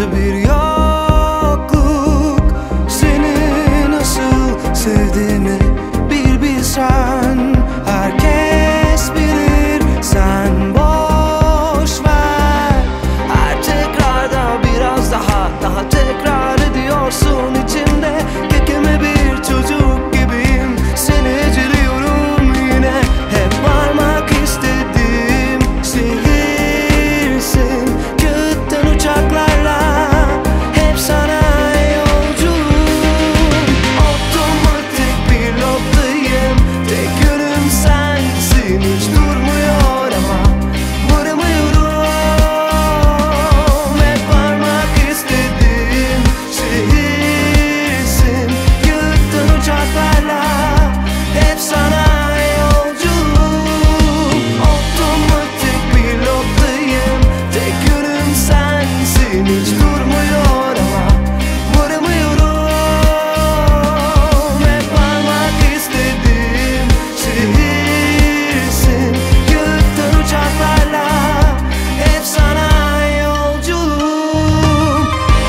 koca bir yokluk. Seni nasıl sevdiğimi bir bilsen. Herkes bilir, sen boş ver. Her tekrarda biraz daha tekrar ediyorsun içimde. Kekeme bir çocuk gibiyim, seni eceliyorum yine. Hep varmak istediğim şehirsin, gökten uçaklarla hep sana yolcuyum. Otomatik pilottayım, tek yönüm sensin, hiç durmuyor ama varamıyorum. Hep varmak istediğim şehirsin, gökten uçaklarla hep sana yolcuyum. Otomatik pilottayım, tek yönüm sensin, hiç durmuyor ama varamıyorum. Hep varmak istediğim şehirsin, gökten uçaklarla hep sana yolculuğum.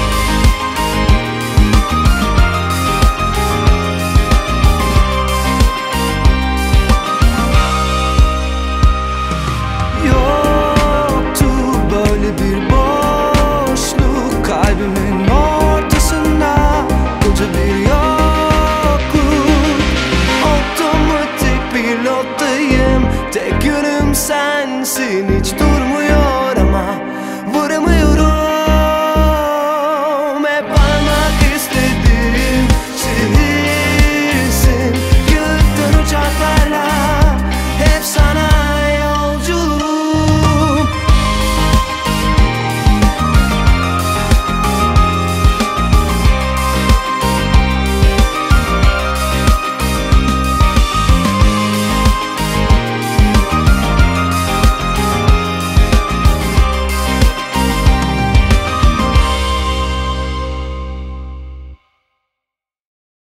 Yoktu böyle bir boşluk kalbimin ortasında, koca bir yokluk. Otomatik pilottayım, tek yönüm sensin, hiç durmuyor